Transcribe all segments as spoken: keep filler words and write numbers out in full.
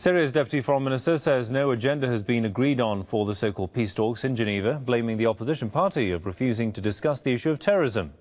Syria's Deputy Foreign Minister says no agenda has been agreed on for the so-called peace talks in Geneva, blaming the opposition party of refusing to discuss the issue of terrorism.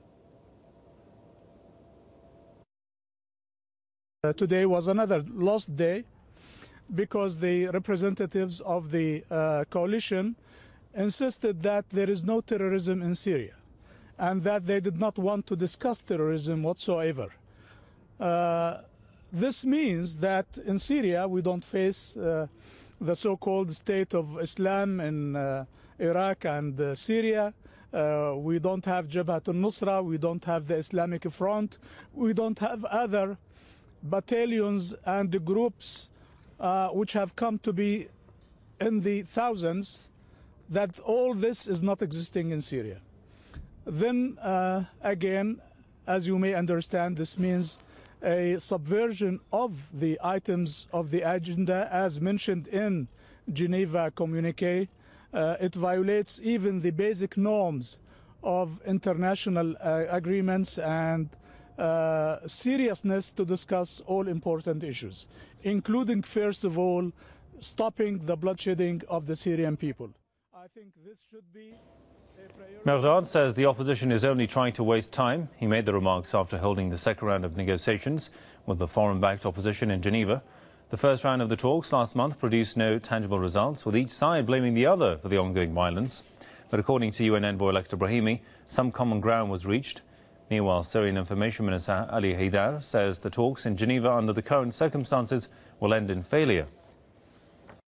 Uh, today was another lost day because the representatives of the uh, coalition insisted that there is no terrorism in Syria and that they did not want to discuss terrorism whatsoever. Uh, This means that in Syria we don't face uh, the so-called state of Islam in uh, Iraq and uh, Syria. Uh, we don't have Jabhat al-Nusra, we don't have the Islamic Front, we don't have other battalions and groups uh, which have come to be in the thousands, that all this is not existing in Syria. Then uh, again, as you may understand, this means a subversion of the items of the agenda as mentioned in Geneva communique. Uh, it violates even the basic norms of international uh, agreements and uh, seriousness to discuss all important issues, including, first of all, stopping the bloodshedding of the Syrian people. I think this should be Mehrdad says the opposition is only trying to waste time. He made the remarks after holding the second round of negotiations with the foreign-backed opposition in Geneva. The first round of the talks last month produced no tangible results, with each side blaming the other for the ongoing violence. But according to U N envoy Lakhdar Brahimi, some common ground was reached. Meanwhile, Syrian Information Minister Ali Haidar says the talks in Geneva under the current circumstances will end in failure.